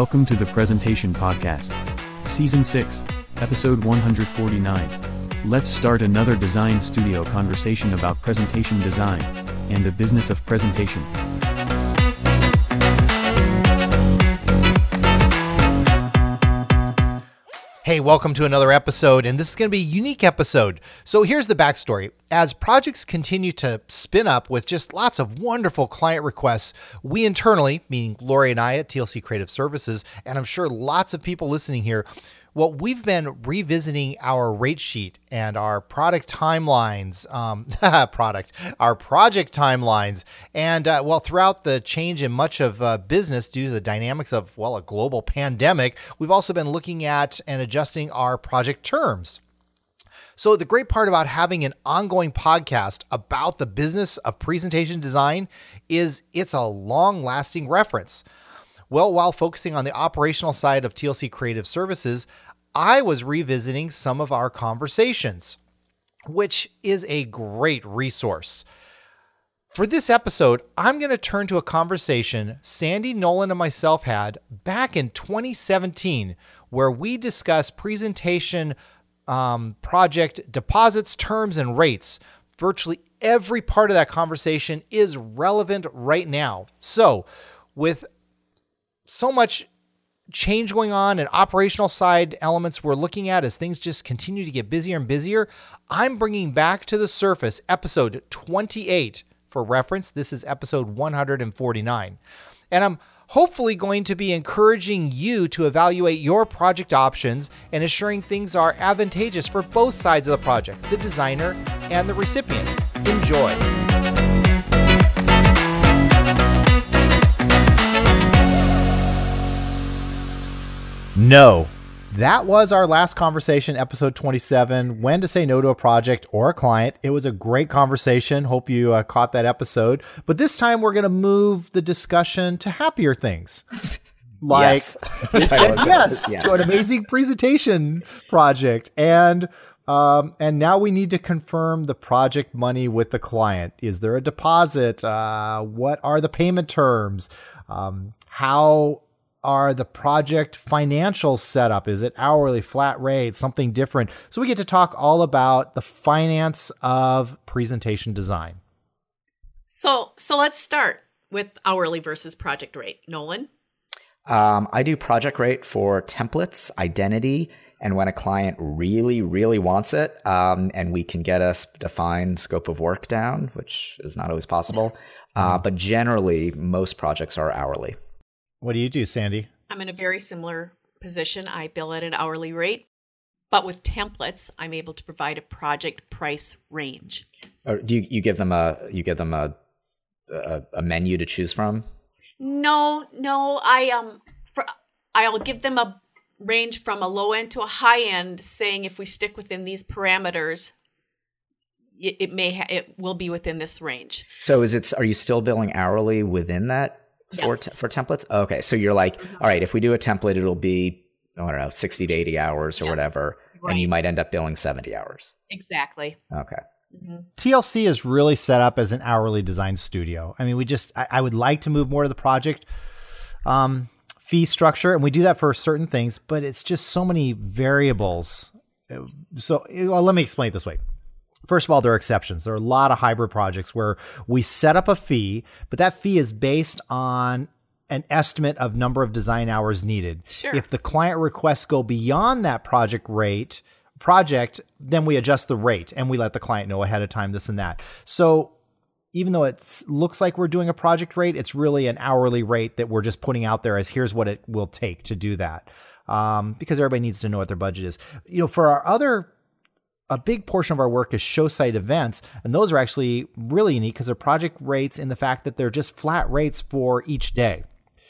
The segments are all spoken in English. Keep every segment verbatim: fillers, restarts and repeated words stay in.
Welcome to the Presentation Podcast, Season six, Episode one hundred forty-nine. Let's start another design studio conversation about presentation design and the business of presentation. Hey, welcome to another episode, and this is going to be a unique episode. So here's the backstory. As projects continue to spin up with just lots of wonderful client requests, we internally, meaning Lori and I at T L C Creative Services, and I'm sure lots of people listening here, well, we've been revisiting our rate sheet and our product timelines, um, product, our project timelines. And uh, well, throughout the change in much of uh, business due to the dynamics of, well, a global pandemic, we've also been looking at and adjusting our project terms. So the great part about having an ongoing podcast about the business of presentation design is it's a long-lasting reference. Well, while focusing on the operational side of T L C Creative Services, I was revisiting some of our conversations, which is a great resource. For this episode, I'm going to turn to a conversation Sandy, Nolan, and myself had back in twenty seventeen, where we discussed presentation um, project deposits, terms, and rates. Virtually every part of that conversation is relevant right now. So, with so much change going on and operational side elements we're looking at as things just continue to get busier and busier, I'm bringing back to the surface episode twenty-eight. For reference, this is episode one hundred forty-nine. And I'm hopefully going to be encouraging you to evaluate your project options and ensuring things are advantageous for both sides of the project, the designer and the recipient. Enjoy. No, that was our last conversation, episode twenty-seven, when to say no to a project or a client. It was a great conversation. Hope you uh, caught that episode. But this time we're going to move the discussion to happier things. Like, yes, it said yes yeah. to an amazing presentation project. And um, and now we need to confirm the project money with the client. Is there a deposit? Uh, what are the payment terms? Um, how are the project financial setup? Is it hourly, flat rate, something different? So we get to talk all about the finance of presentation design. So, so let's start with hourly versus project rate. Nolan? Um, I do project rate for templates, identity, and when a client really, really wants it, um, and we can get a defined scope of work down, which is not always possible. Uh, but generally, most projects are hourly. What do you do, Sandy? I'm in a very similar position. I bill at an hourly rate, but with templates, I'm able to provide a project price range. Or do you, you give them a you give them a, a a menu to choose from? No, no. I um, for, I'll give them a range from a low end to a high end, saying if we stick within these parameters, it, it may ha- it will be within this range. So is it? Are you still billing hourly within that? For yes. te- for templates? Okay. So you're like, all right, if we do a template, it'll be, I don't know, sixty to eighty hours or yes. whatever. Right. And you might end up billing seventy hours. Exactly. Okay. Mm-hmm. T L C is really set up as an hourly design studio. I mean, we just, I, I would like to move more to the project um, fee structure, and we do that for certain things, but it's just so many variables. So well, let me explain it this way. First of all, there are exceptions. There are a lot of hybrid projects where we set up a fee, but that fee is based on an estimate of number of design hours needed. Sure. If the client requests go beyond that project rate, project, then we adjust the rate and we let the client know ahead of time this and that. So even though it looks like we're doing a project rate, it's really an hourly rate that we're just putting out there as here's what it will take to do that. Um, because everybody needs to know what their budget is. You know, for our other A big portion of our work is show site events, and those are actually really unique because they're project rates in the fact that they're just flat rates for each day.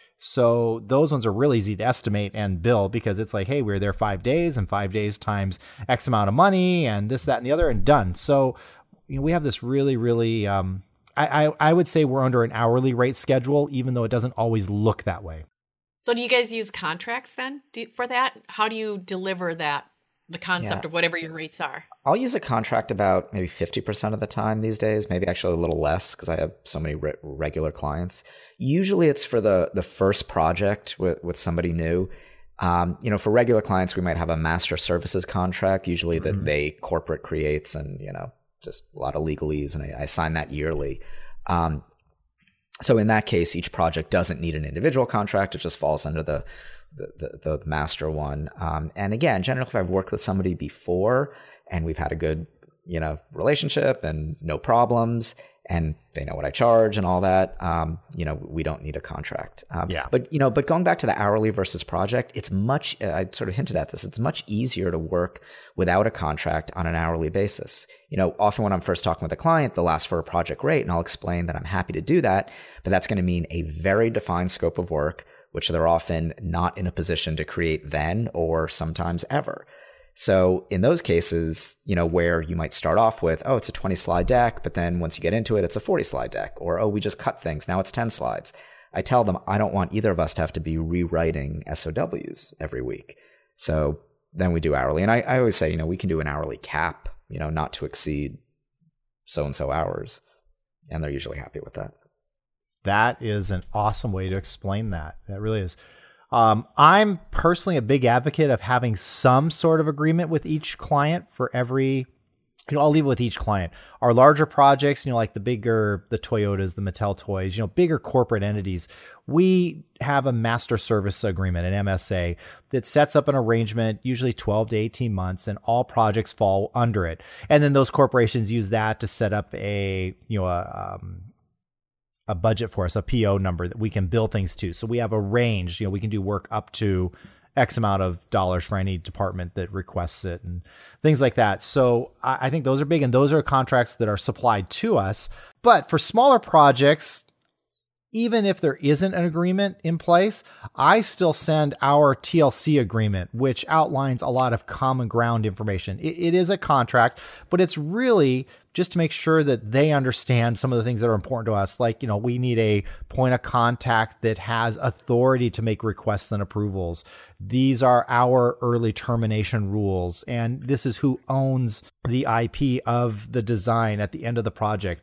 So those ones are really easy to estimate and bill because it's like, hey, we were there five days and five days times X amount of money and this, that, and the other and done. So you know, we have this really, really, um, I, I, I would say we're under an hourly rate schedule, even though it doesn't always look that way. So do you guys use contracts then do, for that? How do you deliver that the concept Yeah. of whatever your rates are. I'll use a contract about maybe fifty percent of the time these days, maybe actually a little less because I have so many re- regular clients. Usually it's for the the first project with, with somebody new. Um, you know, for regular clients, we might have a master services contract, usually that mm-hmm. they corporate creates, and, you know, just a lot of legalese, and I, I sign that yearly. Um, so in that case, each project doesn't need an individual contract. It just falls under the the, the, the master one. Um, and again, generally, if I've worked with somebody before and we've had a good, you know, relationship and no problems, and they know what I charge and all that, um, you know, we don't need a contract. Um, yeah. But, you know, but going back to the hourly versus project, it's much, I sort of hinted at this, it's much easier to work without a contract on an hourly basis. You know, often when I'm first talking with a client, they'll ask for a project rate, and I'll explain that I'm happy to do that, but that's going to mean a very defined scope of work, which they're often not in a position to create then or sometimes ever. So in those cases, you know, where you might start off with, oh, it's a twenty slide deck, but then once you get into it, it's a forty slide deck, or, oh, we just cut things, now it's ten slides. I tell them, I don't want either of us to have to be rewriting S O Ws every week. So then we do hourly. And I, I always say, you know, we can do an hourly cap, you know, not to exceed so-and-so hours. And they're usually happy with that. That is an awesome way to explain that. That really is. Um, I'm personally a big advocate of having some sort of agreement with each client for every, you know, I'll leave it with each client. Our larger projects, you know, like the bigger, the Toyotas, the Mattel toys, you know, bigger corporate entities, we have a master service agreement, an M S A, that sets up an arrangement, usually twelve to eighteen months, and all projects fall under it. And then those corporations use that to set up a, you know, a, um, a budget for us, a P O number that we can bill things to. So we have a range, you know, we can do work up to X amount of dollars for any department that requests it and things like that. So I, I think those are big, and those are contracts that are supplied to us. But for smaller projects, even if there isn't an agreement in place, I still send our T L C agreement, which outlines a lot of common ground information. It, it is a contract, but it's really just to make sure that they understand some of the things that are important to us. Like, you know, we need a point of contact that has authority to make requests and approvals. These are our early termination rules. And this is who owns the I P of the design at the end of the project.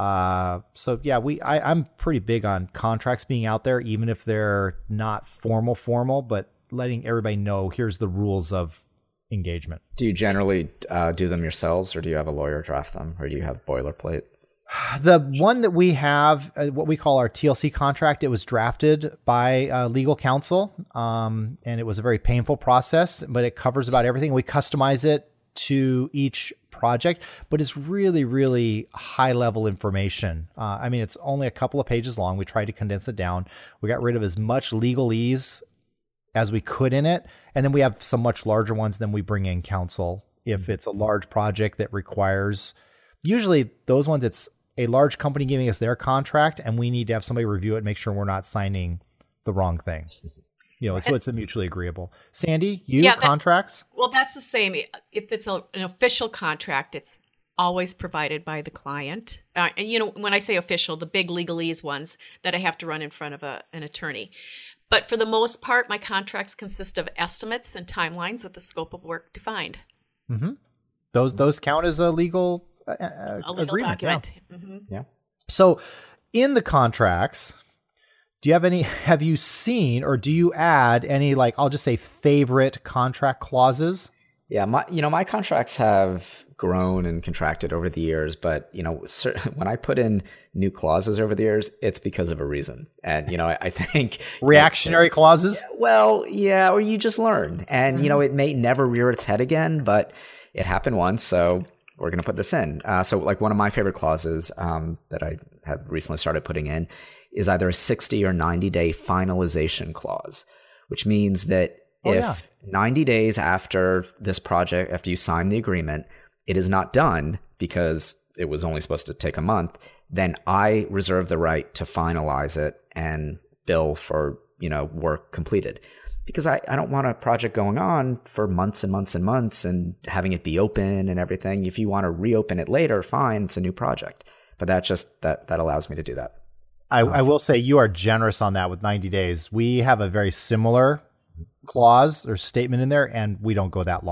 Uh, so yeah, we, I, I'm pretty big on contracts being out there, even if they're not formal, formal, but letting everybody know, here's the rules of engagement. Do you generally uh, do them yourselves, or do you have a lawyer draft them, or do you have boilerplate? The one that we have, uh, what we call our T L C contract, it was drafted by uh, legal counsel, um, and it was a very painful process, but it covers about everything. We customize it to each project, but it's really, really high level information. Uh, I mean, it's only a couple of pages long. We tried to condense it down. We got rid of as much legalese as we could in it. And then we have some much larger ones than we bring in counsel. If it's a large project that requires, usually those ones, it's a large company giving us their contract, and we need to have somebody review it and make sure we're not signing the wrong thing. You know, so it's a mutually agreeable. Sandy, you yeah, that, contracts? Well, that's the same. If it's a, an official contract, it's always provided by the client. Uh, and, you know, when I say official, the big legalese ones that I have to run in front of a, an attorney. But for the most part, my contracts consist of estimates and timelines with the scope of work defined. Mm-hmm. Those those count as a legal, uh, a legal agreement. document. Yeah. Mm-hmm. Yeah. So in the contracts, do you have any, have you seen, or do you add any, like, I'll just say favorite contract clauses? Yeah, my you know my contracts have grown and contracted over the years, but you know when I put in new clauses over the years, it's because of a reason. And you know I, I think reactionary you know, clauses. Well, yeah, or you just learn, and mm-hmm. you know it may never rear its head again, but it happened once, so we're going to put this in. Uh, so like one of my favorite clauses um, that I have recently started putting in is either a sixty or ninety day finalization clause, which means that oh, if yeah. ninety days after this project, after you sign the agreement, it is not done because it was only supposed to take a month, then I reserve the right to finalize it and bill for, you know, work completed. Because I, I don't want a project going on for months and months and months and having it be open and everything. If you want to reopen it later, fine, it's a new project. But that just that that allows me to do that. I, I will say you are generous on that with ninety days. We have a very similar clause or statement in there, and we don't go that long.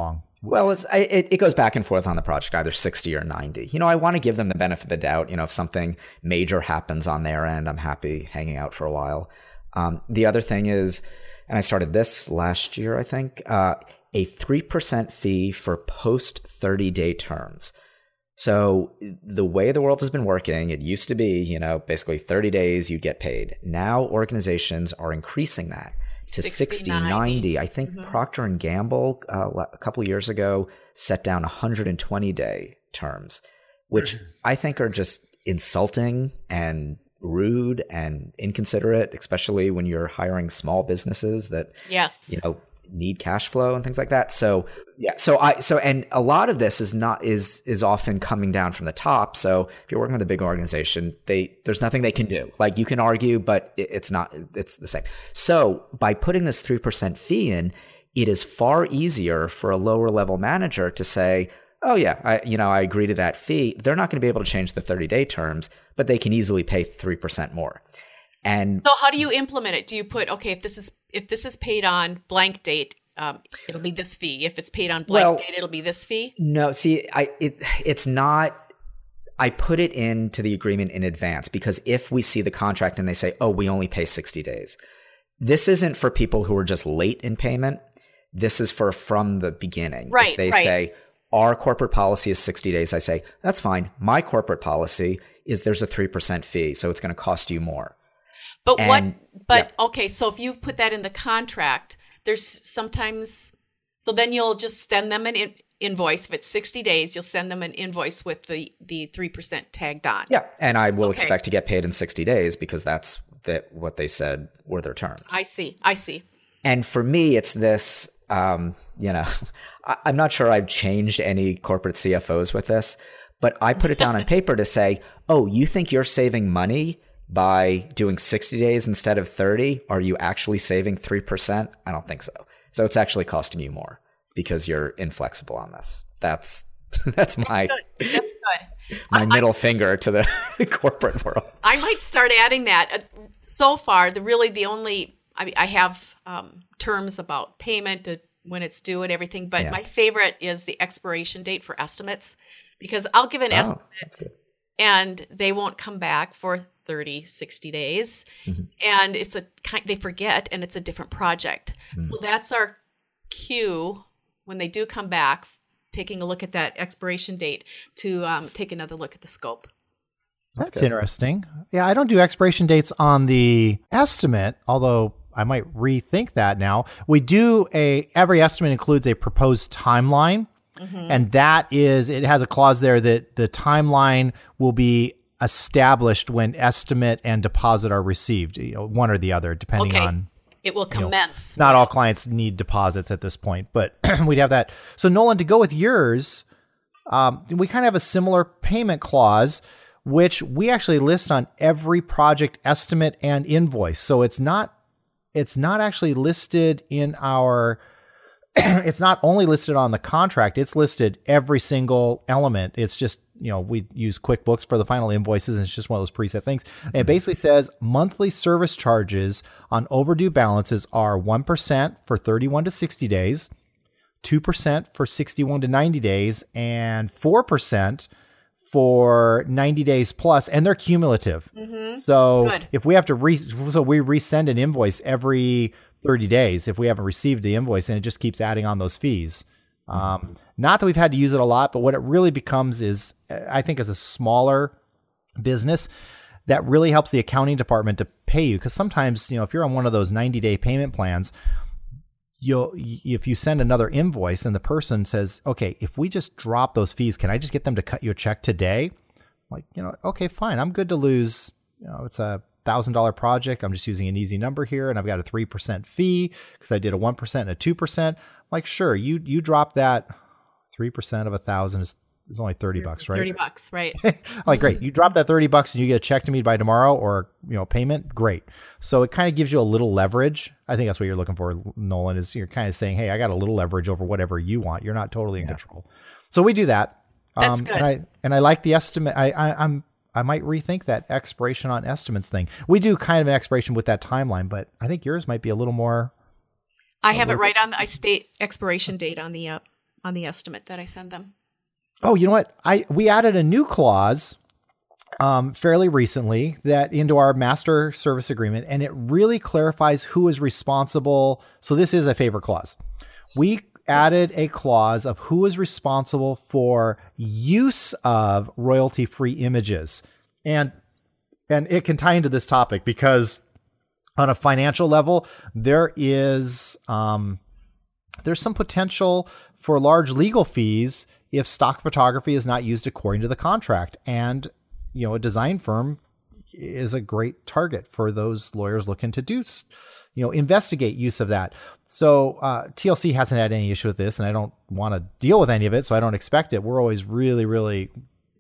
Well, it's, it, it goes back and forth on the project, either sixty or ninety. You know, I want to give them the benefit of the doubt. You know, if something major happens on their end, I'm happy hanging out for a while. Um, the other thing is, and I started this last year, I think, uh, a three percent fee for post thirty-day terms. So the way the world has been working, it used to be, you know, basically thirty days you get paid. Now organizations are increasing that to sixty, ninety. I think mm-hmm. Procter and Gamble uh, a couple of years ago set down one hundred twenty day terms, which I think are just insulting and rude and inconsiderate, especially when you're hiring small businesses that, yes, you know, need cash flow and things like that. So yeah, so I so and a lot of this is not is is often coming down from the top. So if you're working with a big organization, they there's nothing they can do. Like you can argue, but it, it's not it's the same. So by putting this three percent fee in, it is far easier for a lower level manager to say, oh yeah, I you know I agree to that fee. They're not going to be able to change the thirty day terms, but they can easily pay three percent more. And so how do you implement it? Do you put, okay, if this is if this is paid on blank date, um, it'll be this fee. If it's paid on blank well, date, it'll be this fee? No, see, I it it's not I put it into the agreement in advance because if we see the contract and they say, oh, we only pay sixty days, this isn't for people who are just late in payment. This is for from the beginning. Right. If they right. say our corporate policy is sixty days, I say, that's fine. My corporate policy is there's a three percent fee, so it's going to cost you more. But and, what, but yeah. okay, so if you've put that in the contract, there's sometimes, so then you'll just send them an in, invoice. If it's sixty days, you'll send them an invoice with the, the three percent tagged on. Yeah. And I will okay. expect to get paid in sixty days because that's the, what they said were their terms. I see. I see. And for me, it's this, um, you know, I, I'm not sure I've changed any corporate C F Os with this, but I put it down on paper to say, oh, you think you're saving money by doing sixty days instead of thirty? Are you actually saving three percent? I don't think so. So it's actually costing you more because you're inflexible on this. That's that's my that's good. That's good. my I, middle I, finger to the corporate world. I might start adding that. So far, the really the only I mean, I have um, terms about payment, to when it's due and everything, but yeah. my favorite is the expiration date for estimates because I'll give an oh, estimate that's good. And they won't come back for thirty, sixty days. Mm-hmm. And it's a kind, they forget, and it's a different project. Mm-hmm. So that's our cue when they do come back, taking a look at that expiration date to um, take another look at the scope. That's, That's interesting. Yeah, I don't do expiration dates on the estimate, although I might rethink that now. We do a, every estimate includes a proposed timeline. Mm-hmm. And that is, it has a clause there that the timeline will be established when estimate and deposit are received, you know, one or the other, depending okay. on. It will commence. You know, not all clients need deposits at this point, but we'd have that. So Nolan, to go with yours, um, we kind of have a similar payment clause, which we actually list on every project estimate and invoice. So it's not, it's not actually listed in our, it's not only listed on the contract, it's listed every single element. It's just, you know, we use QuickBooks for the final invoices, and it's just one of those preset things. And it basically says monthly service charges on overdue balances are one percent for thirty-one to sixty days, two percent for sixty-one to ninety days, and four percent for ninety days plus, and they're cumulative. Mm-hmm. So Good. if we have to re, so we resend an invoice every thirty days if we haven't received the invoice, and it just keeps adding on those fees. Um, not that we've had to use it a lot, but what it really becomes is, I think, as a smaller business, that really helps the accounting department to pay you. Because sometimes, you know, if you're on one of those ninety day payment plans, you'll, if you send another invoice and the person says, okay, if we just drop those fees, can I just get them to cut you a check today? Like, you know, okay, fine. I'm good to lose, you know, it's a thousand dollar project. I'm just using an easy number here, and I've got a three percent fee because I did a one percent and a two percent. Like, sure, you you drop that three percent of a thousand is, is only thirty bucks, right? Thirty bucks, right? Like, great. You drop that thirty bucks and you get a check to me by tomorrow, or, you know, payment. Great. So it kind of gives you a little leverage. I think that's what you're looking for, Nolan. Is you're kind of saying, hey, I got a little leverage over whatever you want. You're not totally in yeah. control. So we do that. That's um, good. And I and I like the estimate. I, I I'm. I might rethink that expiration on estimates thing. We do kind of an expiration with that timeline, but I think yours might be a little more. I have it right on. I state expiration date on the uh, on the estimate that I send them. Oh, you know what? I we added a new clause um, fairly recently that into our master service agreement, and it really clarifies who is responsible. So this is a favor clause. We added a clause of who is responsible for use of royalty-free images. And and it can tie into this topic because on a financial level, there is um, there's some potential for large legal fees if stock photography is not used according to the contract. And, you know, a design firm is a great target for those lawyers looking to do, you know, investigate use of that. So uh, T L C hasn't had any issue with this, and I don't want to deal with any of it, so I don't expect it. We're always really, really,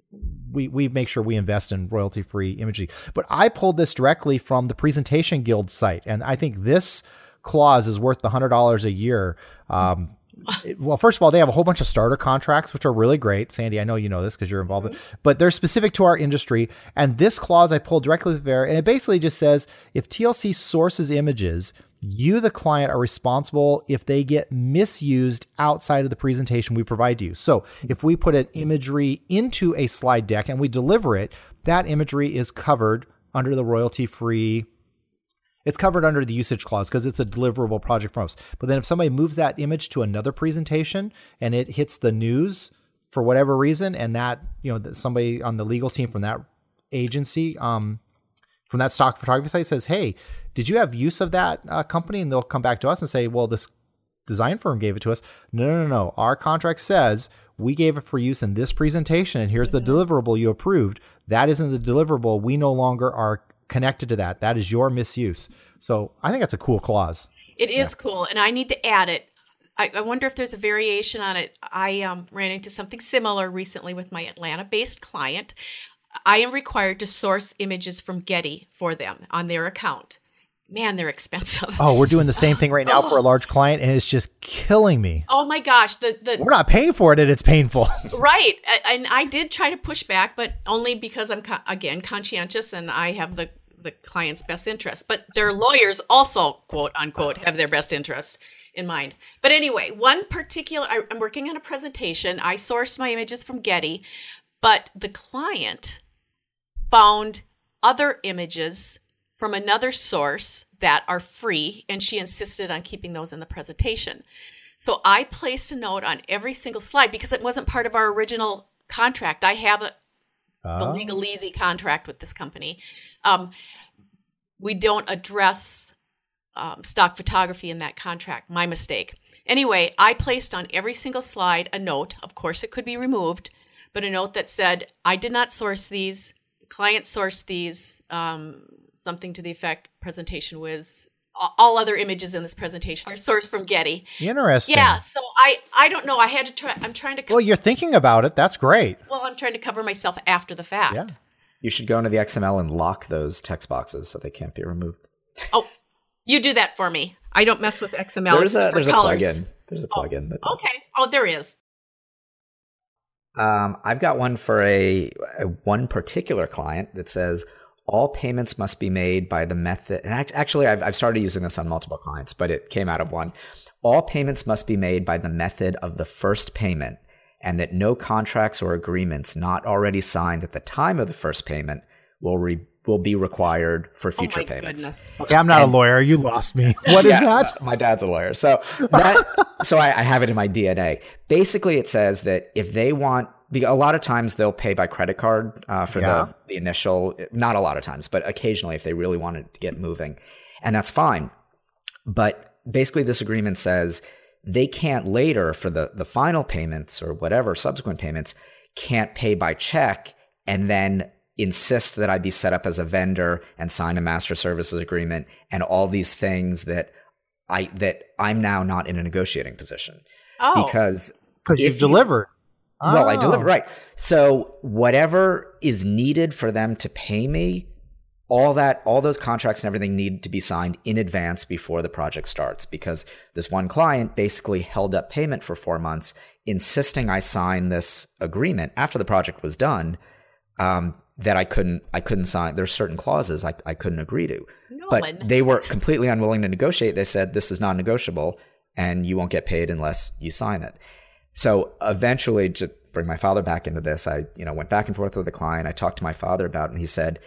we we make sure we invest in royalty-free imagery. But I pulled this directly from the Presentation Guild site, and I think this clause is worth the one hundred dollars a year. Um, it, well, first of all, they have a whole bunch of starter contracts, which are really great. Sandy, I know you know this because you're involved, mm-hmm. with, but they're specific to our industry. And this clause I pulled directly there, and it basically just says, if T L C sources images, you, the client, are responsible if they get misused outside of the presentation we provide you. So if we put an imagery into a slide deck and we deliver it, that imagery is covered under the royalty-free. It's covered under the usage clause because it's a deliverable project from us. But then if somebody moves that image to another presentation and it hits the news for whatever reason, and that, you know, that somebody on the legal team from that agency, um, from that stock photography site says, hey, did you have use of that uh, company? And they'll come back to us and say, well, this design firm gave it to us. No, no, no, no. Our contract says we gave it for use in this presentation, and here's the deliverable you approved. That isn't the deliverable. We no longer are connected to that. That is your misuse. So I think that's a cool clause. It is yeah. cool, and I need to add it. I, I wonder if there's a variation on it. I um, ran into something similar recently with my Atlanta-based client. I am required to source images from Getty for them on their account. Man, they're expensive. Oh, we're doing the same thing right now oh. for a large client, and it's just killing me. Oh my gosh. The, the We're not paying for it, and it's painful. Right. And I did try to push back, but only because I'm, again, conscientious and I have the, the client's best interest. But their lawyers also, quote unquote, have their best interest in mind. But anyway, one particular, I, I'm working on a presentation. I sourced my images from Getty, but the client found other images from another source that are free, and she insisted on keeping those in the presentation. So I placed a note on every single slide because it wasn't part of our original contract. I have a, oh. the Legalese contract with this company. Um, we don't address um, stock photography in that contract. My mistake. Anyway, I placed on every single slide a note. Of course, it could be removed, but a note that said, I did not source these. The client sourced these. Um, something to the effect, presentation was all other images in this presentation are sourced from Getty. Interesting. Yeah. So I, I don't know. I had to try. I'm trying to. Co- well, you're thinking about it. That's great. Well, I'm trying to cover myself after the fact. Yeah. You should go into the X M L and lock those text boxes so they can't be removed. Oh, you do that for me. I don't mess with X M L. There's a, there's a colors. plugin. There's a plugin. Oh, okay. Oh, there is. Um, I've got one for a, a one particular client that says, all payments must be made by the method. And actually, I've, I've started using this on multiple clients, but it came out of one. All payments must be made by the method of the first payment, and that no contracts or agreements not already signed at the time of the first payment will re, will be required for future oh my payments. Goodness. Okay, I'm not and, a lawyer. You lost me. What is yeah, that? My dad's a lawyer. So that, so I, I have it in my D N A. Basically, it says that if they want, a lot of times they'll pay by credit card uh, for yeah. the, the initial, not a lot of times, but occasionally if they really wanted to get moving. And that's fine. But basically this agreement says they can't later for the, the final payments or whatever, subsequent payments, can't pay by check and then insist that I be set up as a vendor and sign a master services agreement and all these things that I that I'm now not in a negotiating position. Oh. Because Because you've delivered. Well, oh. I delivered, right. So whatever is needed for them to pay me, all that, all those contracts and everything need to be signed in advance before the project starts, because this one client basically held up payment for four months, insisting I sign this agreement after the project was done, um, that I couldn't, I couldn't sign. There's certain clauses I, I couldn't agree to, no but one. They were completely unwilling to negotiate. They said, this is non-negotiable and you won't get paid unless you sign it. So eventually, to bring my father back into this, I, you know, went back and forth with the client. I talked to my father about it, and he said,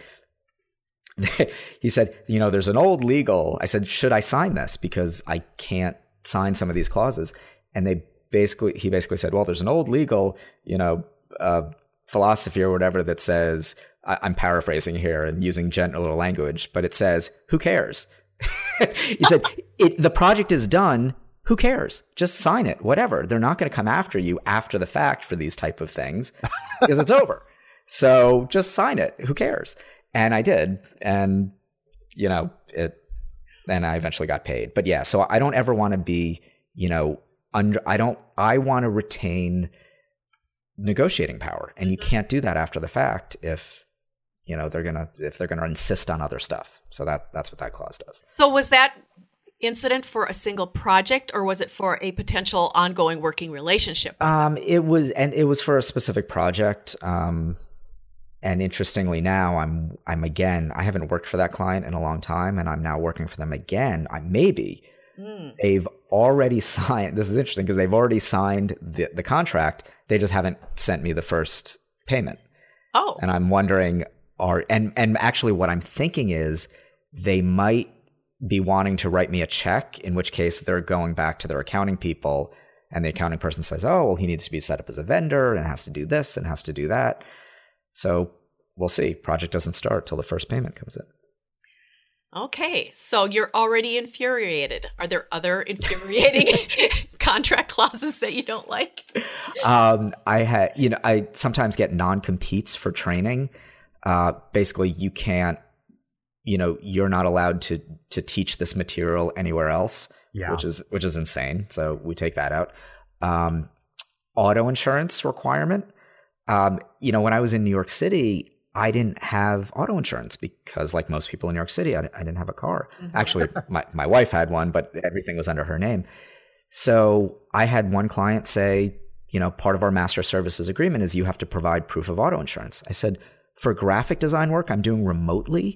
he said, you know, there's an old legal. I said, should I sign this? Because I can't sign some of these clauses. And they basically, he basically said, well, there's an old legal, you know, uh, philosophy or whatever that says, I, I'm paraphrasing here and using gentler language, but it says, who cares? He said, it, the project is done. Who cares? Just sign it, whatever. They're not going to come after you after the fact for these type of things because it's over. So just sign it. Who cares? And I did. And, you know, it, and I eventually got paid. But yeah, so I don't ever want to be, you know, under, I don't, I want to retain negotiating power. And you can't do that after the fact if, you know, they're going to, if they're going to insist on other stuff. So that, that's what that clause does. So was that incident for a single project, or was it for a potential ongoing working relationship? Um, it was, and it was for a specific project. Um, and interestingly now I'm, I'm again, I haven't worked for that client in a long time, and I'm now working for them again. I maybe mm. they've already signed, this is interesting because they've already signed the, the contract. They just haven't sent me the first payment. Oh. And I'm wondering, are, and, and actually what I'm thinking is they might be wanting to write me a check, in which case they're going back to their accounting people, and the accounting person says, oh, well, he needs to be set up as a vendor and has to do this and has to do that. So we'll see. Project doesn't start till the first payment comes in. Okay. So you're already infuriated. Are there other infuriating contract clauses that you don't like? Um, I had, you know, I sometimes get non-competes for training. Uh, basically you can't, you know, you're not allowed to to teach this material anywhere else, yeah. which is which is insane. So we take that out. Um, auto insurance requirement. Um, you know, when I was in New York City, I didn't have auto insurance because, like most people in New York City, I, I didn't have a car. Mm-hmm. Actually, my my wife had one, but everything was under her name. So I had one client say, you know, part of our master services agreement is you have to provide proof of auto insurance. I said, for graphic design work I'm doing remotely,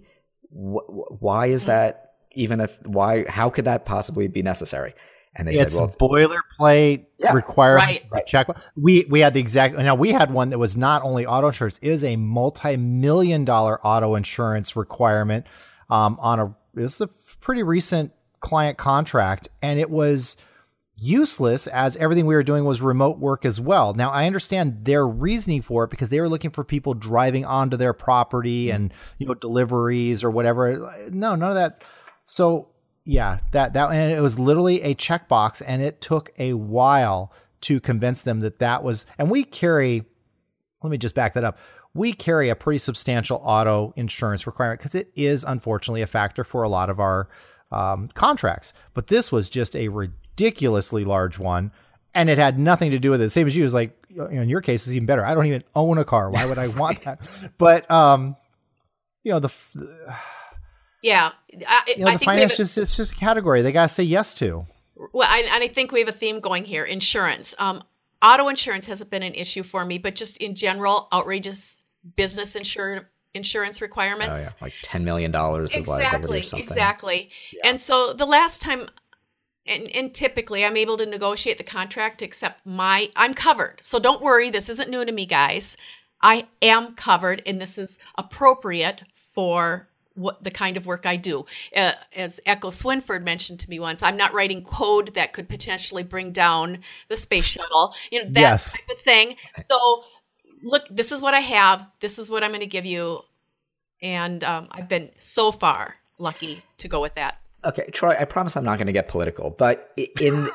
why is that even a why? How could that possibly be necessary? And they it's said, "Well, boilerplate yeah, requirement right. check." We we had the exact. Now we had one that was not only auto insurance; it was a multi-million dollar auto insurance requirement um, on a. This is a pretty recent client contract, and it was useless as everything we were doing was remote work as well. Now I understand their reasoning for it because they were looking for people driving onto their property and, you know, deliveries or whatever. No, none of that. So yeah, that, that, and it was literally a checkbox, and it took a while to convince them that that was, and we carry, let me just back that up. We carry a pretty substantial auto insurance requirement because it is unfortunately a factor for a lot of our um, contracts. But this was just a ridiculously large one, and it had nothing to do with it. Same as you, is like, you know, in your case, it's even better. I don't even own a car. Why would I want that? But um, you know the, the yeah, I, you know, I the think finance a, just it's just a category they gotta say yes to. Well, I, and I think we have a theme going here. Insurance, um, auto insurance hasn't been an issue for me, but just in general, outrageous business insur- insurance requirements. Oh yeah, like ten million dollars of exactly, liability or something. Exactly. Yeah. And so the last time. And, and typically I'm able to negotiate the contract to accept my, I'm covered. So don't worry, this isn't new to me, guys. I am covered, and this is appropriate for what the kind of work I do. Uh, as Echo Swinford mentioned to me once, I'm not writing code that could potentially bring down the space shuttle. You know, that yes. type of thing. So look, this is what I have. This is what I'm going to give you. And um, I've been so far lucky to go with that. Okay, Troy, I promise I'm not going to get political, but in,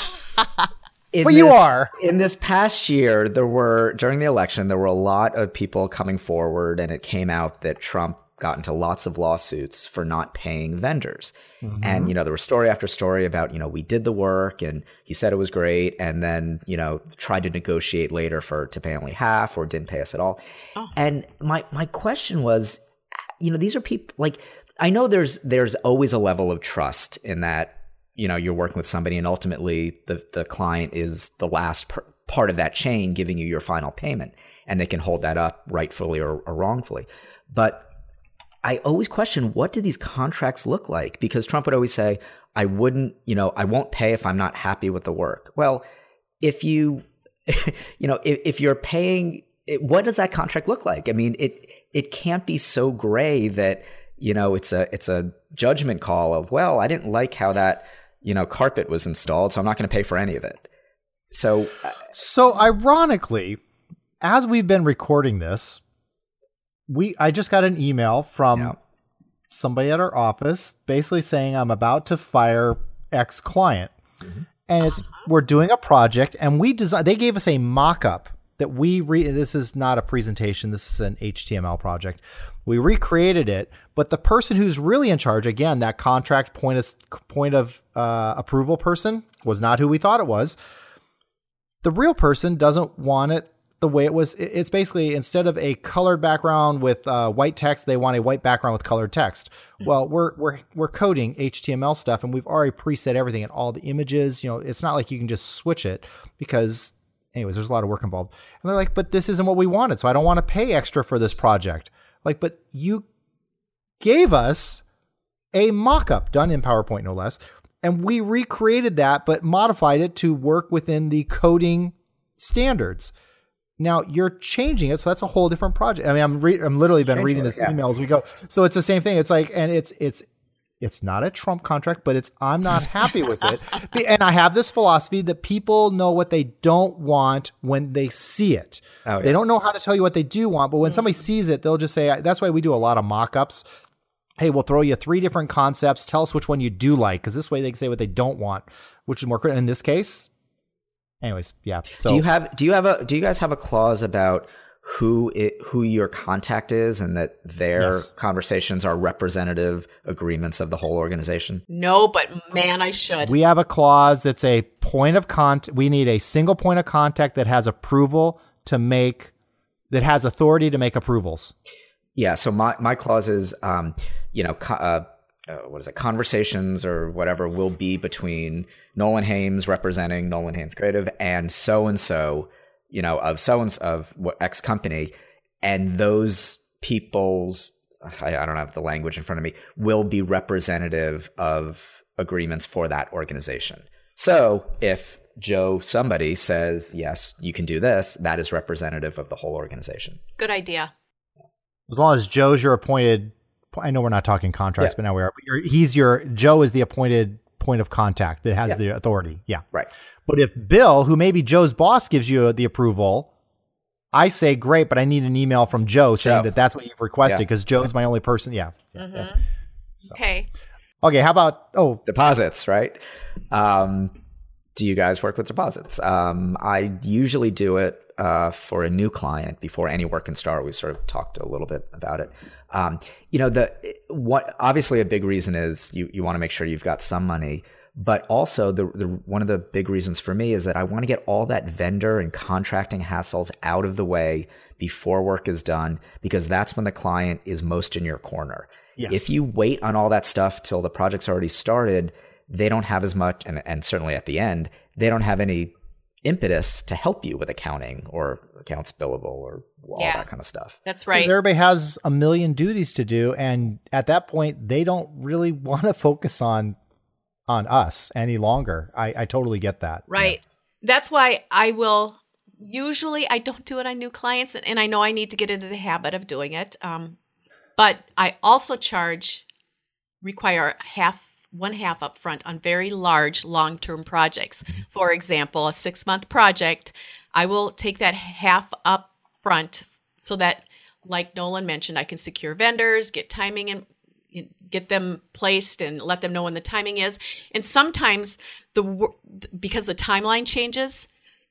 in but this, you are. In this past year, there were, during the election, there were a lot of people coming forward, and it came out that Trump got into lots of lawsuits for not paying vendors. Mm-hmm. And, you know, there was story after story about, you know, we did the work and he said it was great, and then, you know, tried to negotiate later for to pay only half or didn't pay us at all. Oh. And my my question was, you know, these are people like, I know there's there's always a level of trust in that, you know, you're working with somebody and ultimately the, the client is the last per, part of that chain giving you your final payment, and they can hold that up rightfully or, or wrongfully. But I always question, what do these contracts look like? Because Trump would always say, I wouldn't, you know, I won't pay if I'm not happy with the work. Well, if you, you know, if, if you're paying, what does that contract look like? I mean, it it can't be so gray that, you know, it's a it's a judgment call of, well, I didn't like how that, you know, carpet was installed, so I'm not going to pay for any of it. So, so ironically, as we've been recording this, we I just got an email from yeah. somebody at our office basically saying I'm about to fire X client. Mm-hmm. And it's we're doing a project, and we design. They gave us a mock-up that we re. This is not a presentation. This is an H T M L project. We recreated it, but the person who's really in charge, again, that contract point of point of uh, approval person, was not who we thought it was. The real person doesn't want it the way it was. It's basically, instead of a colored background with uh, white text, they want a white background with colored text. Well, we're we're we're coding H T M L stuff, and we've already preset everything and all the images. You know, it's not like you can just switch it because, anyways, there's a lot of work involved. And they're like, but this isn't what we wanted, so I don't want to pay extra for this project. Like, but you gave us a mock-up done in PowerPoint, no less, and we recreated that, but modified it to work within the coding standards. Now you're changing it, so that's a whole different project. I mean, I'm re- I'm literally been reading this yeah. email as we go. So it's the same thing. It's like, and it's it's it's not a Trump contract, but it's I'm not happy with it. And I have this philosophy that people know what they don't want when they see it. Oh, yeah. They don't know how to tell you what they do want, but when somebody sees it, they'll just say. That's why we do a lot of mock-ups. Hey, we'll throw you three different concepts. Tell us which one you do like, because this way they can say what they don't want, which is more critical. In this case, anyways, yeah. So do you have do you have a do you guys have a clause about who it, who your contact is, and that their yes. conversations are representative agreements of the whole organization? No, but man, I should. We have a clause that's a point of contact. We need a single point of contact that has approval to make, that has authority to make approvals. Yeah. So my my clause is, um, you know, uh, uh, what is it? Conversations or whatever will be between Nolan Hames representing Nolan Hames Creative and so and so. You know, of so and of what X company, and those people's, I, I don't have the language in front of me, will be representative of agreements for that organization. So if Joe somebody says, yes, you can do this, that is representative of the whole organization. Good idea. As long as Joe's your appointed, I know we're not talking contracts, yeah. but now we are. You're, he's your, Joe is the appointed point of contact that has yeah. the authority. Yeah. Right. But if Bill, who may be Joe's boss, gives you the approval, I say, great, but I need an email from Joe saying Joe. that that's what you've requested, because yeah. Joe's my only person. Yeah. Mm-hmm. yeah. So. Okay. Okay. How about, oh. deposits, right? Um, do you guys work with deposits? Um, I usually do it uh, for a new client before any work can start. We've sort of talked a little bit about it. Um, you know, the what obviously a big reason is you, you want to make sure you've got some money. But also, the, the one of the big reasons for me is that I want to get all that vendor and contracting hassles out of the way before work is done, because that's when the client is most in your corner. Yes. If you wait on all that stuff till the project's already started, they don't have as much, and, and certainly at the end, they don't have any impetus to help you with accounting or accounts billable or all yeah, that kind of stuff. That's right. Everybody has a million duties to do, and at that point, they don't really want to focus on on us any longer. I, I totally get that. Right. Yeah. That's why I will, usually I don't do it on new clients, and I know I need to get into the habit of doing it. Um, but I also charge, require half, one half up front on very large long-term projects. Mm-hmm. For example, a six-month project, I will take that half up front so that, like Nolan mentioned, I can secure vendors, get timing and get them placed and let them know when the timing is. And sometimes the because the timeline changes,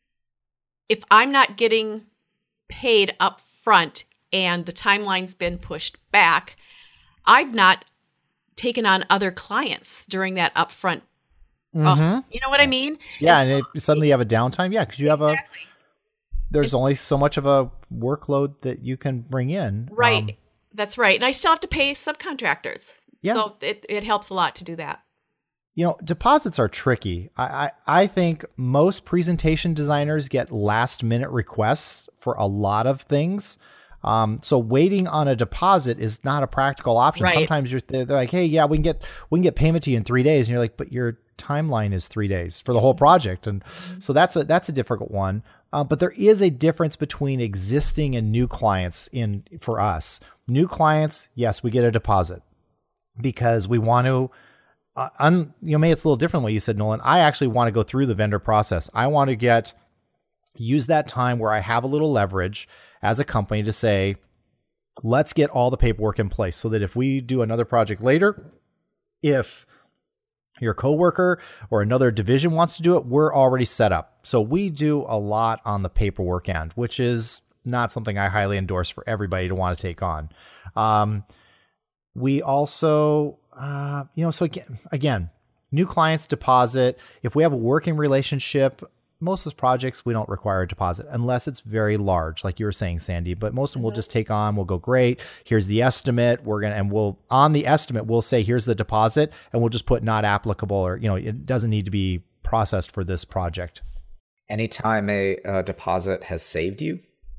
if I'm not getting paid up front and the timeline's been pushed back, I've not taken on other clients during that upfront. Mm-hmm. Oh, you know what I mean? Yeah, and, so, and it, suddenly you have a downtime. Yeah, because you have exactly. a there's it's, only so much of a workload that you can bring in. Right. Um, That's right. And I still have to pay subcontractors. Yeah. So it, it helps a lot to do that. You know, deposits are tricky. I, I, I think most presentation designers get last minute requests for a lot of things. Um, so waiting on a deposit is not a practical option. Right. Sometimes you're they're like, hey, yeah, we can get we can get payment to you in three days, and you're like, but your timeline is three days for the whole project, and so that's a that's a difficult one. Uh, but there is a difference between existing and new clients in for us. New clients, yes, we get a deposit because we want to, uh, un, you know, maybe it's a little different what you said, Nolan. I actually want to go through the vendor process. I want to get, use that time where I have a little leverage as a company to say, let's get all the paperwork in place so that if we do another project later, if your coworker or another division wants to do it, we're already set up. So we do a lot on the paperwork end, which is not something I highly endorse for everybody to want to take on. Um, we also, uh, you know, so again, again, new clients deposit. If we have a working relationship, most of those projects, we don't require a deposit unless it's very large, like you were saying, Sandy, but most of them mm-hmm. we'll just take on, we'll go, great, here's the estimate. We're going to, and we'll, on the estimate, we'll say, here's the deposit, and we'll just put not applicable, or, you know, it doesn't need to be processed for this project. Anytime a uh, deposit has saved you?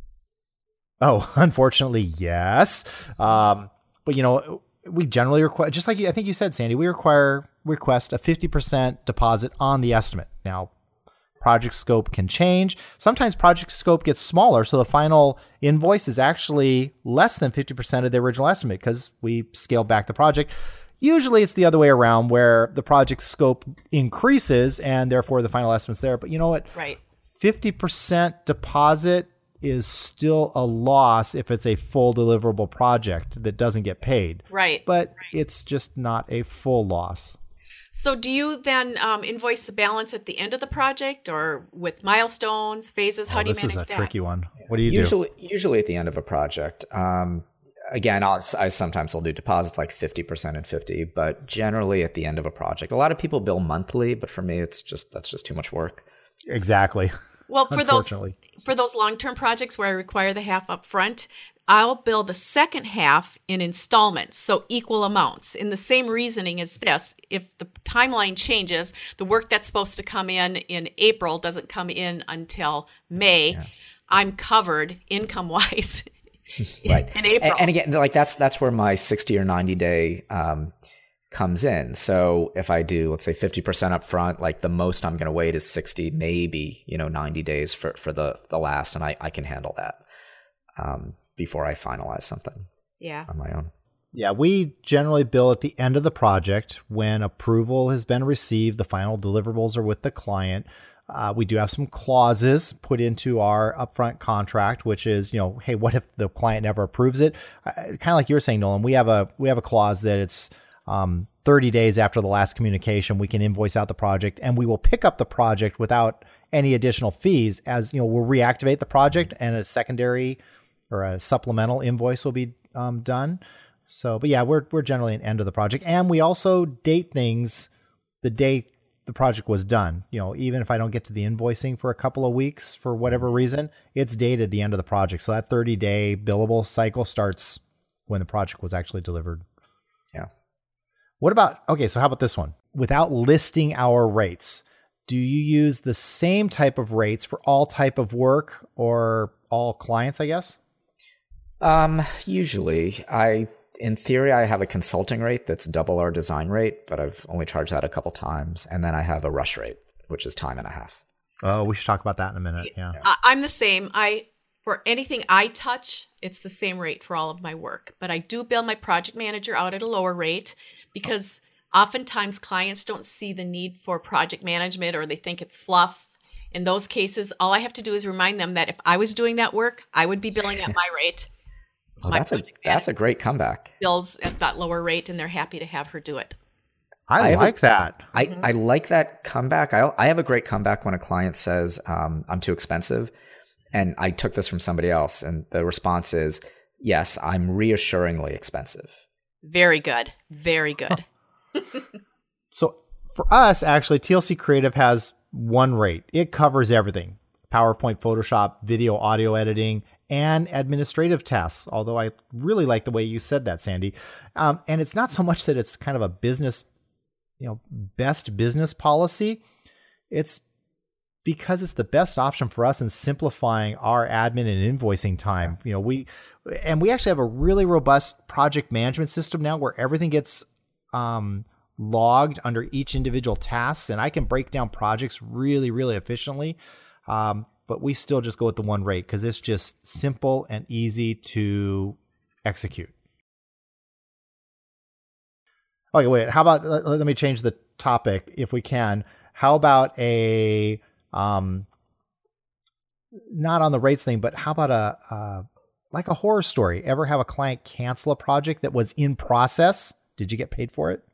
Oh, unfortunately, yes. Um, but, you know, we generally require, just like I think you said, Sandy, we require, request a fifty percent deposit on the estimate. Now, project scope can change. Sometimes project scope gets smaller, so the final invoice is actually less than fifty percent of the original estimate because we scaled back the project. Usually it's the other way around where the project scope increases and therefore the final estimate's there. But you know what? Right. fifty percent deposit is still a loss if it's a full deliverable project that doesn't get paid. Right. But right. it's just not a full loss. So do you then um, invoice the balance at the end of the project or with milestones, phases? How oh, do you manage manage that? This is a that? tricky one. What do you usually, do? Usually at the end of a project. Um, again, I'll, I sometimes will do deposits like fifty percent and fifty, but generally at the end of a project. A lot of people bill monthly, but for me, it's just that's just too much work. Exactly. Well, for those for those long-term projects where I require the half up front, I'll bill the second half in installments, so equal amounts. In the same reasoning as this, if the timeline changes, the work that's supposed to come in in April doesn't come in until May, yeah. I'm covered income-wise right. in April. And, and again, like that's that's where my sixty or ninety day um, comes in. So if I do, let's say fifty percent up front, like the most I'm going to wait is sixty, maybe, you know, ninety days for, for the, the last, and I, I can handle that. Um, before I finalize something yeah. on my own. Yeah, we generally bill at the end of the project when approval has been received, the final deliverables are with the client. Uh, we do have some clauses put into our upfront contract, which is, you know, hey, what if the client never approves it? Uh, kind of like you were saying, Nolan, we have a we have a clause that it's um, thirty days after the last communication, we can invoice out the project, and we will pick up the project without any additional fees. As you know, we'll reactivate the project, and a secondary or a supplemental invoice will be um, done. So, but yeah, we're we're generally an end of the project, and we also date things the day the project was done. You know, even if I don't get to the invoicing for a couple of weeks for whatever reason, it's dated the end of the project. So that thirty day billable cycle starts when the project was actually delivered. Yeah. What about, okay, so how about this one? Without listing our rates, do you use the same type of rates for all type of work or all clients, I guess? Um, usually I, in theory, I have a consulting rate that's double our design rate, but I've only charged that a couple times. And then I have a rush rate, which is time and a half. Oh, we should talk about that in a minute. Yeah. I, I'm the same. I, for anything I touch, it's the same rate for all of my work, but I do bill my project manager out at a lower rate because oftentimes clients don't see the need for project management or they think it's fluff. In those cases, all I have to do is remind them that if I was doing that work, I would be billing at my rate. Oh, that's a that's a great comeback. Bills at that lower rate, and they're happy to have her do it. I, I like a, that. I, mm-hmm. I like that comeback. I I have a great comeback when a client says, um, I'm too expensive. And I took this from somebody else, and the response is, yes, I'm reassuringly expensive. Very good. Very good. So for us, actually, T L C Creative has one rate. It covers everything. PowerPoint, Photoshop, video, audio editing, and administrative tasks, although I really like the way you said that, Sandy. Um, and it's not so much that it's kind of a business, you know, best business policy. It's because it's the best option for us in simplifying our admin and invoicing time. You know, we, and we actually have a really robust project management system now where everything gets um, logged under each individual task, and I can break down projects really, really efficiently. Um, but we still just go with the one rate because it's just simple and easy to execute. Okay, wait. How about let, let me change the topic if we can. How about a um, not on the rates thing, but how about a uh, like a horror story? Ever have a client cancel a project that was in process? Did you get paid for it?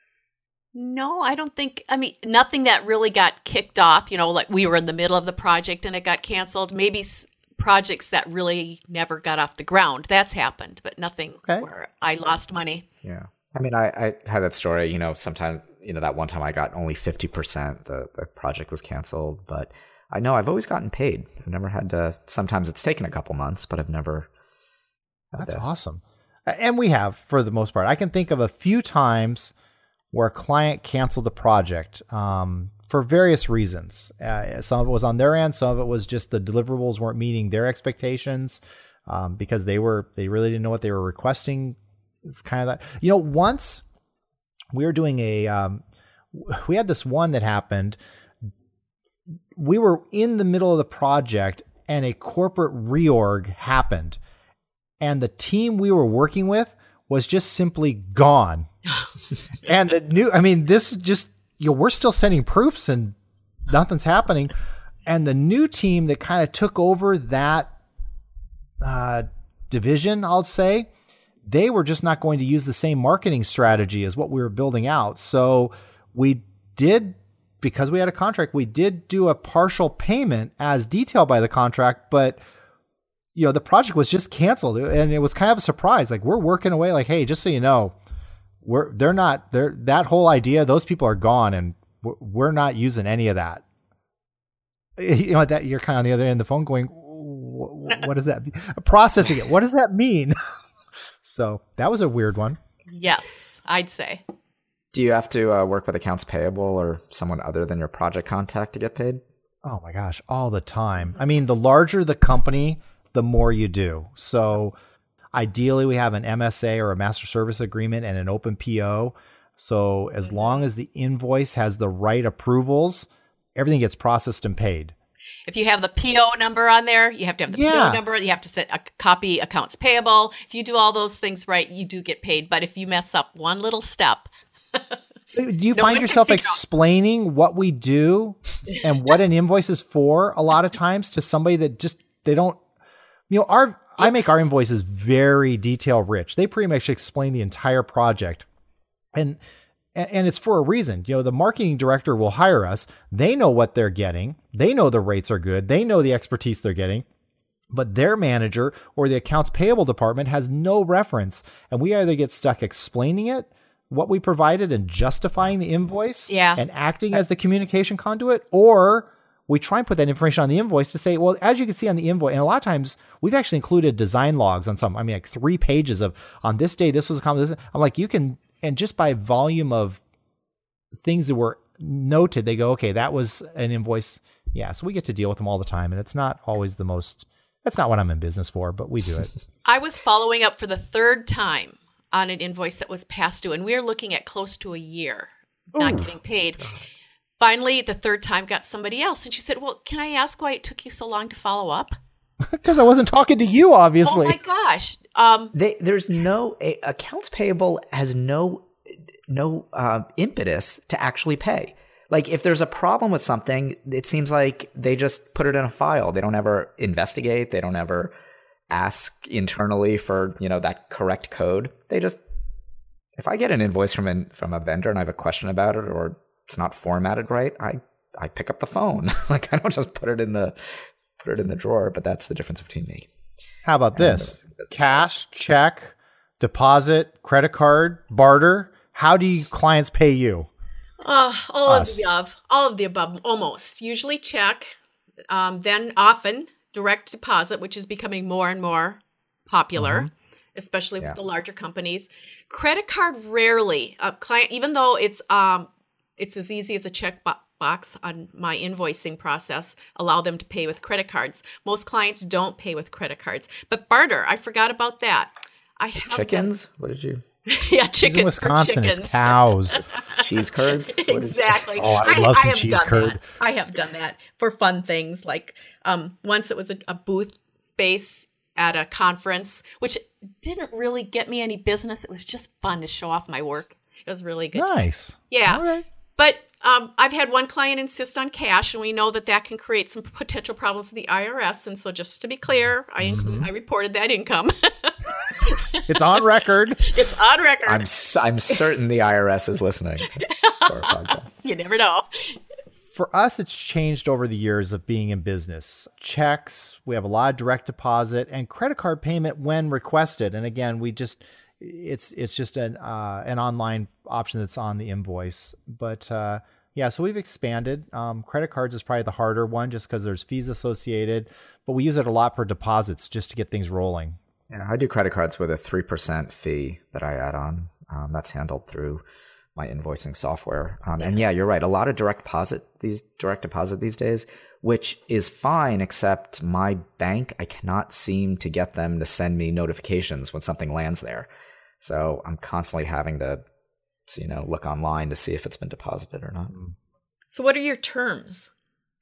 No, I don't think, I mean, nothing that really got kicked off, you know, like we were in the middle of the project and it got canceled. Maybe s- projects that really never got off the ground. That's happened, but nothing Okay. where I lost money. Yeah. I mean, I, I had that story, you know, sometimes, you know, that one time I got only fifty percent, the, the project was canceled, but I know I've always gotten paid. I've never had to, sometimes it's taken a couple months, but I've never. That's to. awesome. And we have, for the most part. I can think of a few times where a client canceled the project um, for various reasons. Uh, some of it was on their end. Some of it was just the deliverables weren't meeting their expectations um, because they were they really didn't know what they were requesting. It's kind of that. You know, once we were doing a, um, we had this one that happened. We were in the middle of the project and a corporate reorg happened. And the team we were working with was just simply gone. And the new, I mean, this just, you know, we're still sending proofs and nothing's happening. And the new team that kind of took over that uh, division, I'll say, they were just not going to use the same marketing strategy as what we were building out. So we did, because we had a contract, we did do a partial payment as detailed by the contract, but you know, the project was just canceled and it was kind of a surprise. Like we're working away like, hey, just so you know, we're, they're not, they're that whole idea, those people are gone and we're, we're not using any of that. You know, that you're kind of on the other end of the phone going, what, what does that mean? Processing it. What does that mean? So that was a weird one. Yes, I'd say. Do you have to uh, work with accounts payable or someone other than your project contact to get paid? Oh my gosh, all the time. I mean, the larger the company, the more you do. So ideally we have an M S A or a master service agreement and an open P O. So as long as the invoice has the right approvals, everything gets processed and paid. If you have the P O number on there, you have to have the Yeah. P O number. You have to set a copy accounts payable. If you do all those things right, you do get paid. But if you mess up one little step, Do you No find one can yourself figure out- explaining what we do and what an invoice is for a lot of times to somebody that just, they don't, you know, our, I make our invoices very detail rich. They pretty much explain the entire project and, and it's for a reason. You know, the marketing director will hire us. They know what they're getting. They know the rates are good. They know the expertise they're getting, but their manager or the accounts payable department has no reference. And we either get stuck explaining it, what we provided and justifying the invoice Yeah. and acting as the communication conduit, or we try and put that information on the invoice to say, well, as you can see on the invoice, and a lot of times we've actually included design logs on some, I mean, like three pages of on this day, this was a comment. I'm like, you can, and just by volume of things that were noted, they go, okay, that was an invoice. Yeah. So we get to deal with them all the time. And it's not always the most, that's not what I'm in business for, but we do it. I was following up for the third time on an invoice that was past due, and we are looking at close to a year not getting paid. Finally, the third time got somebody else, and she said, well, can I ask why it took you so long to follow up? Because I wasn't talking to you, obviously. Oh my gosh. Um, They, there's no a, accounts payable has no no uh, impetus to actually pay. Like if there's a problem with something, it seems like they just put it in a file. They don't ever investigate. They don't ever ask internally for, you know, that correct code. They just, if I get an invoice from an, from a vendor and I have a question about it or it's not formatted right, I I pick up the phone. Like I don't just put it in the put it in the drawer. But that's the difference between me. How about this? Cash, check, deposit, credit card, barter. How do you clients pay you? Uh, all Us. of the above. All of the above, almost. Usually check, um, then often direct deposit, which is becoming more and more popular, especially Yeah. with the larger companies. Credit card rarely. A client, even though it's um, it's as easy as a check bo- box on my invoicing process, allow them to pay with credit cards. Most clients don't pay with credit cards. But barter, I forgot about that. I have done- Chickens? What did you? yeah, He's chickens. in for Wisconsin. chickens. It's cows. Cheese curds? What is- Exactly. Oh, I would love some have cheese done curd. that. I have done that for fun things like Um, once it was a, a booth space at a conference, which didn't really get me any business. It was just fun to show off my work. It was really good. Nice. Yeah. All right. But um, I've had one client insist on cash, and we know that that can create some potential problems with the I R S. And so just to be clear, I include, I reported that income. It's on record. It's on record. I'm s- I'm certain the I R S is listening to our podcast. You never know. For us, it's changed over the years of being in business. Checks, we have a lot of direct deposit and credit card payment when requested. And again, we just it's it's just an uh, an online option that's on the invoice. But uh, yeah, so we've expanded. Um, credit cards is probably the harder one, just because there's fees associated. But we use it a lot for deposits, just to get things rolling. Yeah, I do credit cards with a three percent fee that I add on. Um, that's handled through my invoicing software. Um, and yeah, you're right. A lot of direct deposit these direct deposit these days, which is fine, except my bank, I cannot seem to get them to send me notifications when something lands there. So I'm constantly having to, to you know, look online to see if it's been deposited or not. So what are your terms?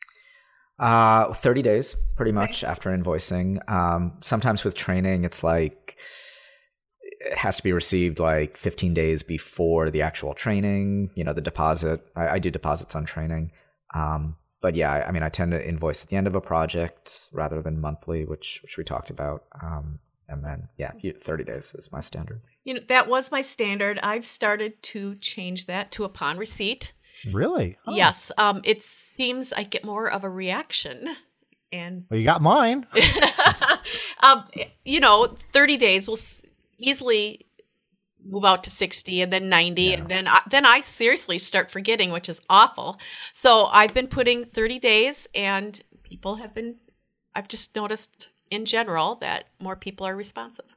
Uh, thirty days, pretty much, okay. After invoicing. Um, sometimes with training, it's like, it has to be received like fifteen days before the actual training, you know, the deposit. I, I do deposits on training. Um, but yeah, I, I mean, I tend to invoice at the end of a project rather than monthly, which, which we talked about. Um, and then, yeah, thirty days is my standard. You know, that was my standard. I've started to change that to upon receipt. Really? Oh. Yes. Um, it seems I get more of a reaction. And well, you got mine. um, you know, thirty days will easily move out to sixty and then ninety. Yeah. And then I, then I seriously start forgetting, which is awful. So I've been putting thirty days, and people have been, I've just noticed in general that more people are responsive.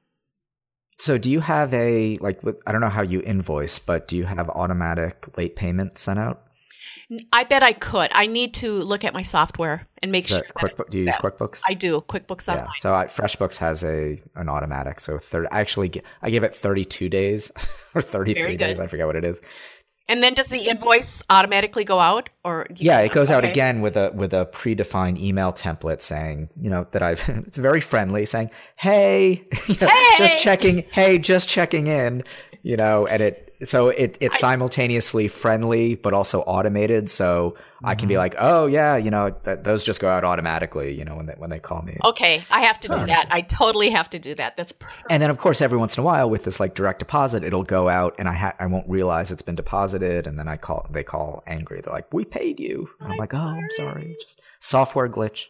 So do you have a, like, I don't know how you invoice, but do you have automatic late payment sent out? I bet I could. I need to look at my software and make sure. QuickBooks, do you use QuickBooks? I do. QuickBooks Online. Yeah. So I, FreshBooks has a an automatic. So thirty, I actually I give it thirty-two days or thirty-three days. I forget what it is. And then does the invoice automatically go out, or do you yeah, it goes okay. out again with a with a predefined email template saying, you know, that I've it's very friendly, saying, hey, you know, hey! just checking, hey, just checking in, you know, and it so it it's I, simultaneously friendly but also automated. So mm-hmm. I can be like, oh yeah, you know, th- those just go out automatically, you know, when they when they call me. Okay, I have to do oh, that. I totally have to do that. That's perfect. And then of course every once in a while with this like direct deposit, it'll go out and I ha- I won't realize it's been deposited, and then I call they call angry. They're like, we paid you. And I'm like, oh, I'm sorry, just software glitch.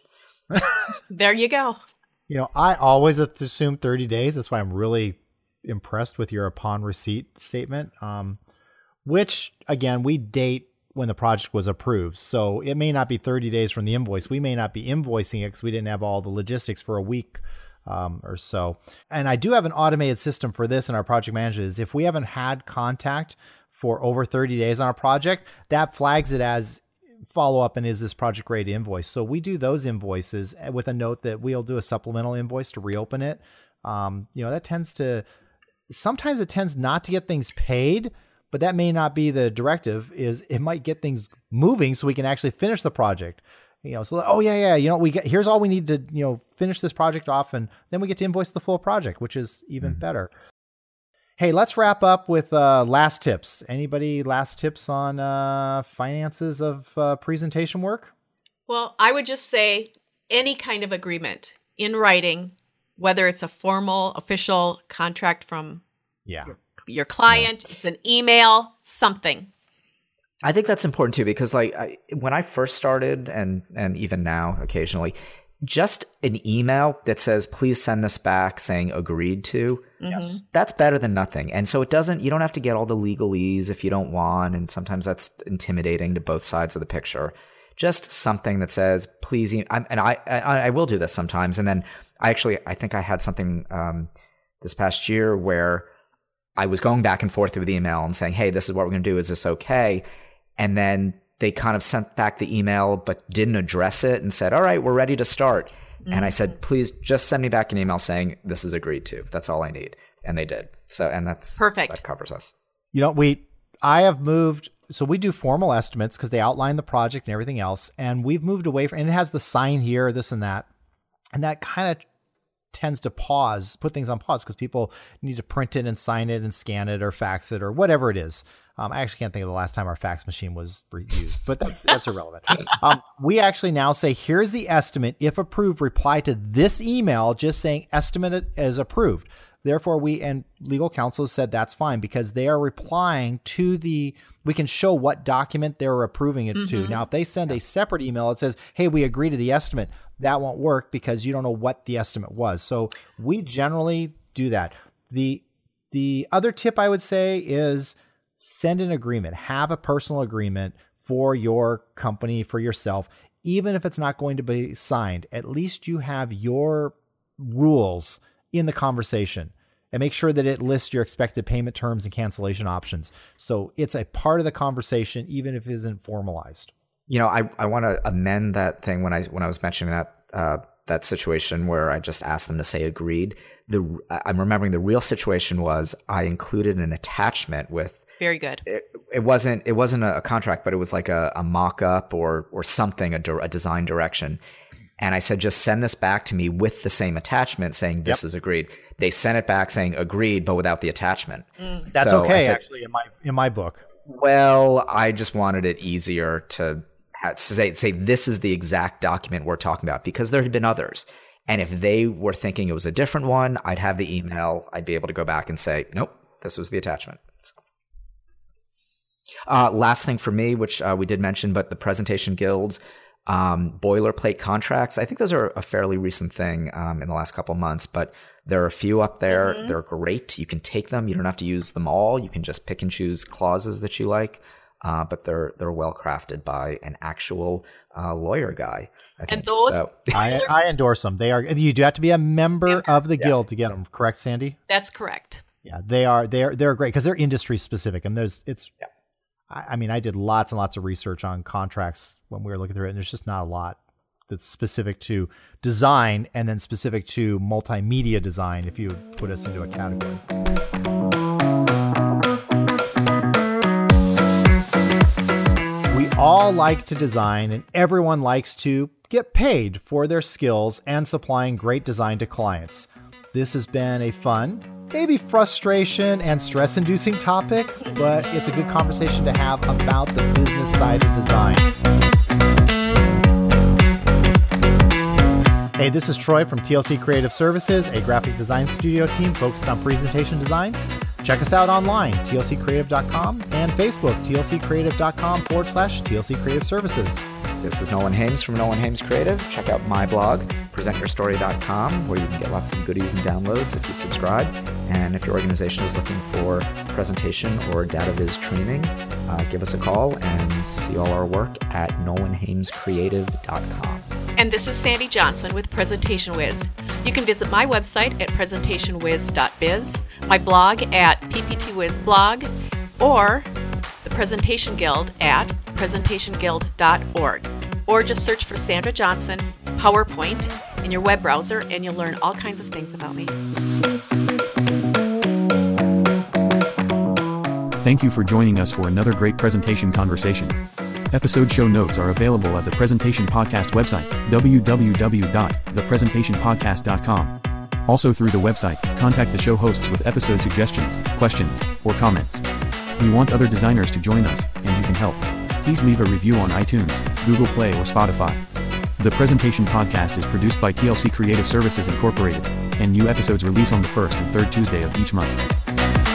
There you go. You know, I always assume thirty days. That's why I'm really impressed with your upon receipt statement, um, which again, we date when the project was approved. So it may not be thirty days from the invoice. We may not be invoicing it because we didn't have all the logistics for a week um, or so. And I do have an automated system for this in our project manager. Is if we haven't had contact for over thirty days on a project, that flags it as follow up and is this project ready to invoice. So we do those invoices with a note that we'll do a supplemental invoice to reopen it. Um, you know, that tends to, sometimes it tends not to get things paid, but that may not be the directive. Is it might get things moving so we can actually finish the project. You know, so, oh yeah, yeah, you know, we get, here's all we need to, you know, finish this project off, and then we get to invoice the full project, which is even mm-hmm. better. Hey, let's wrap up with uh, last tips. Anybody last tips on uh, finances of uh, presentation work? Well, I would just say any kind of agreement in writing, whether it's a formal, official contract from yeah. your, your client, yeah. it's an email, something. I think that's important too, because like I, when I first started, and and even now occasionally, just an email that says, please send this back saying agreed to, yes, that's better than nothing. And so it doesn't, you don't have to get all the legalese if you don't want. And sometimes that's intimidating to both sides of the picture. Just something that says, please, e-, and I, I, I will do this sometimes. And then I actually, I think I had something um, this past year where I was going back and forth through the email and saying, hey, this is what we're going to do. Is this okay? And then they kind of sent back the email, but didn't address it and said, all right, we're ready to start. Mm-hmm. And I said, please just send me back an email saying this is agreed to. That's all I need. And they did. So, and that's perfect. That covers us. You know, we, I have moved so we do formal estimates because they outline the project and everything else. And we've moved away from, and it has the sign here, this and that. And that kind of tends to pause, put things on pause because people need to print it and sign it and scan it or fax it or whatever it is. Um, I actually can't think of the last time our fax machine was used, but that's that's irrelevant. Um, we actually now say, here's the estimate. If approved, reply to this email just saying estimate is approved. Therefore, we and legal counsel said that's fine because they are replying to the, we can show what document they're approving it mm-hmm. to. Now, if they send a separate email that says, hey, we agree to the estimate, that won't work because you don't know what the estimate was. So we generally do that. The The other tip I would say is send an agreement, have a personal agreement for your company, for yourself, even if it's not going to be signed. At least you have your rules in the conversation and make sure that it lists your expected payment terms and cancellation options. So it's a part of the conversation, even if it isn't formalized. You know, I, I want to amend that thing when I when I was mentioning that uh, that situation where I just asked them to say agreed. The I'm remembering the real situation was I included an attachment with. Very good. It, it wasn't it wasn't a contract, but it was like a, a mock-up or or something, a, a design direction. And I said, just send this back to me with the same attachment saying this yep. is agreed. They sent it back saying agreed, but without the attachment. Mm. That's so okay, said, actually, in my in my book. Well, I just wanted it easier to, have, to say, say this is the exact document we're talking about because there had been others. And if they were thinking it was a different one, I'd have the email. I'd be able to go back and say, nope, this was the attachment. So. Uh, last thing for me, which uh, we did mention, but the presentation guilds, um, boilerplate contracts. I think those are a fairly recent thing um, in the last couple of months, but there are a few up there. Mm-hmm. They're great. You can take them. You don't have to use them all. You can just pick and choose clauses that you like. Uh, but they're they're well crafted by an actual uh, lawyer guy. I think. And those, so. I, I endorse them. They are. You do have to be a member yeah. of the yes. guild to get them. Correct, Sandy? That's correct. Yeah, they are. They are. They're great because they're industry specific, and there's it's. Yeah. I, I mean, I did lots and lots of research on contracts when we were looking through it, and there's just not a lot that's specific to design, and then specific to multimedia design. If you would put us into a category. We all like to design, and everyone likes to get paid for their skills and supplying great design to clients. This has been a fun, maybe frustration and stress-inducing topic, but it's a good conversation to have about the business side of design. Hey, this is Troy from T L C Creative Services, a graphic design studio team focused on presentation design. Check us out online, T L C creative dot com, and Facebook, tlccreative.com forward slash TLC Creative Services. This is Nolan Hames from Nolan Hames Creative. Check out my blog, present your story dot com, where you can get lots of goodies and downloads if you subscribe. And if your organization is looking for presentation or data viz training, uh, give us a call and see all our work at nolan hames creative dot com. And this is Sandy Johnson with Presentation Wiz. You can visit my website at presentation wiz dot biz, my blog at p p t wiz blog, or the Presentation Guild at presentation guild dot org. Or just search for Sandra Johnson PowerPoint in your web browser and you'll learn all kinds of things about me. Thank you for joining us for another great presentation conversation. Episode show notes are available at the Presentation Podcast website, w w w dot the presentation podcast dot com. Also through the website, contact the show hosts with episode suggestions, questions, or comments. We want other designers to join us, and you can help. Please leave a review on iTunes, Google Play, or Spotify. The Presentation Podcast is produced by T L C Creative Services Incorporated, and new episodes release on the first and third Tuesday of each month.